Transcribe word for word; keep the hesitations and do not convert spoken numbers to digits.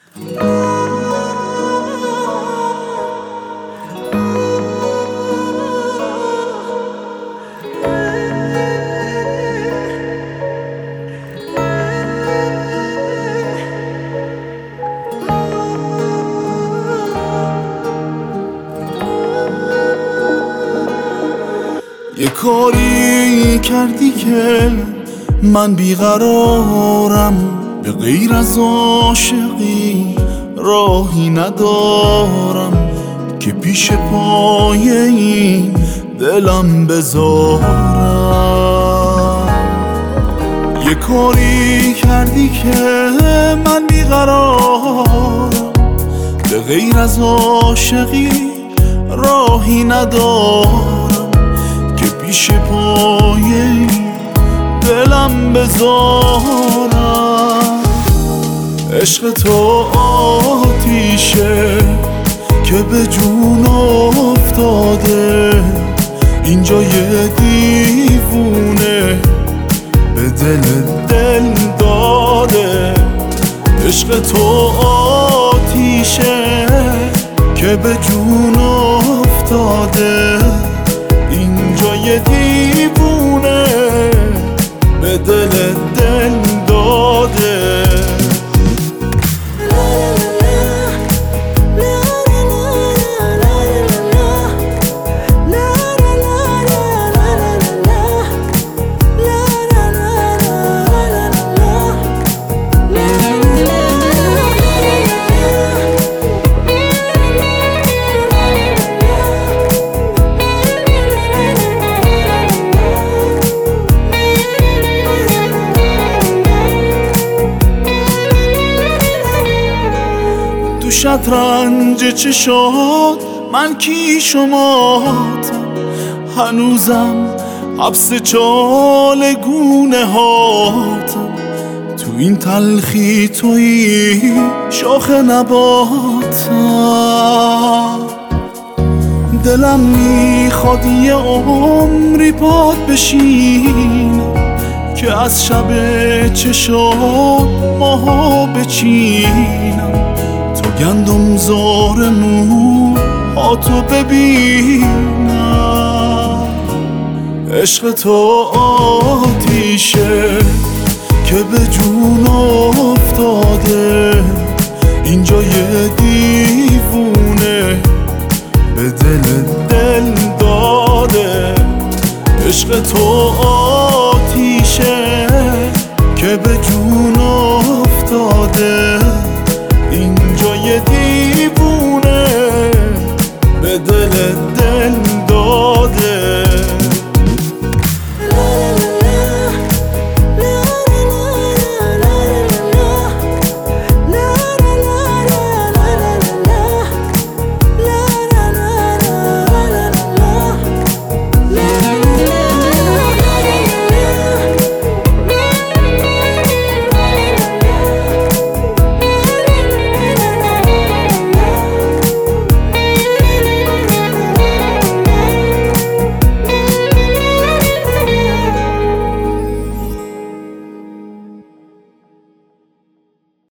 یه کاری کردی که من بیقرارم، به غیر از عاشقی راهی ندارم که پیش پای این دلم بذارم. یه کاری کردی که من بیقرارم، به غیر از عاشقی راهی ندارم پیش پای دلم بذارم. عشق تو آتیشه که به جون افتاده، اینجا یه دیوونه به دل دل داده. عشق تو آتیشه که به جون افتاده، اینجا یه دیوونه به دل دل داده. تو شطرنج چشات من کی شماتم، هنوزم حبس چالگونه هاتم. تو این تلخی توی شاخ نباتم. دلم میخواد یه عمری پات بشینم که از شب چشات ماها بچینم. تو گندم زار موهاتو ببینم. عشق تو آتیشه که به جون